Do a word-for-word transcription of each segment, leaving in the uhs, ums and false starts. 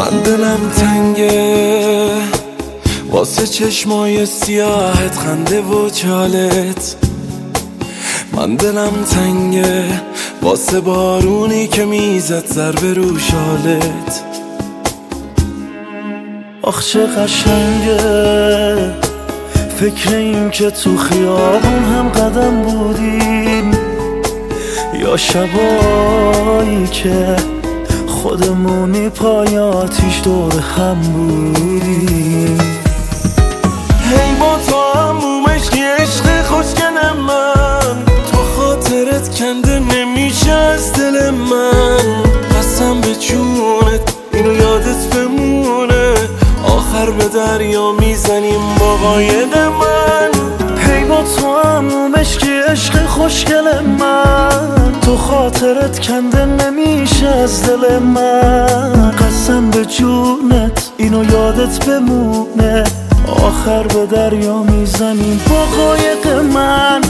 من دلم تنگه واسه چشمای سیاهت، خنده و چالت. من دلم تنگه واسه بارونی که میزد ضربه رو شالت. آخ چه قشنگه فکر این که تو خیابون هم قدم بودیم، یا شبایی که خودمونی پای آتیش دور هم بودیم. هی با تو همومش که عشق خوشگل من، تو خاطرت کنده نمیشه از دل من. قسم به جونت اینو یادت بمونه، آخر به دریا میزنیم با قاید من. هی با تو همومش که عشق خوشگل من، تو خاطرت کنده نمیشه از دل من. قسم به جونت اینو یادت بمونه، آخر به دریا میزنیم با قایق من.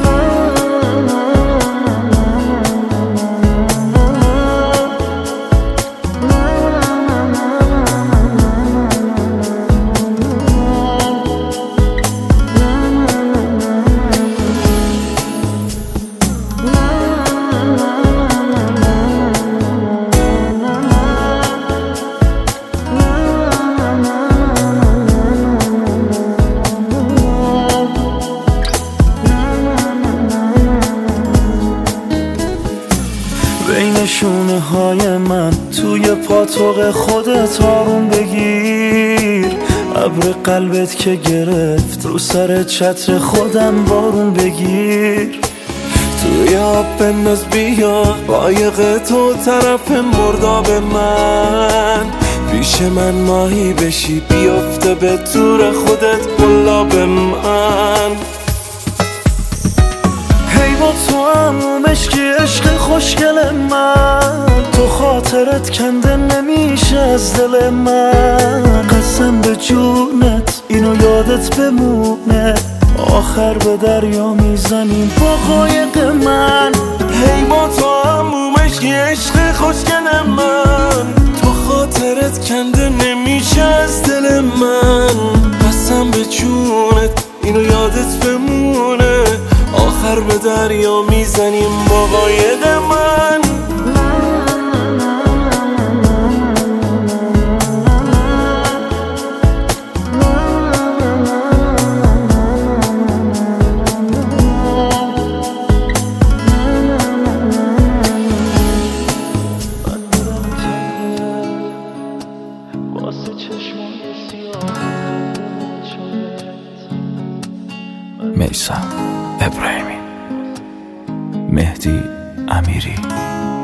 بین شونه های من توی پاتوق خودت آروم بگیر. ابر قلبت که گرفت رو سر چتر خودم بارون بگیر. توی آب بنداز بیا قایق تو طرف مرداب من. پیش من ماهی بشی بیافته به تور خودت قلاب من. هی با تو همومش که عشق خوشگل من، تو خاطرت کنده نمیشه از دل من. قسم به جونت اینو یادت بمونه، آخر به دریا میزنیم با قایق من. هی با تو همومش که عشق خوشگل من، تو خاطرت کنده نمیشه از دل من. قسم به جونت اینو یادت بمونه، آخر به دریا میزنیم با قاید من. میثم ابراهیمی، مهدی امیری.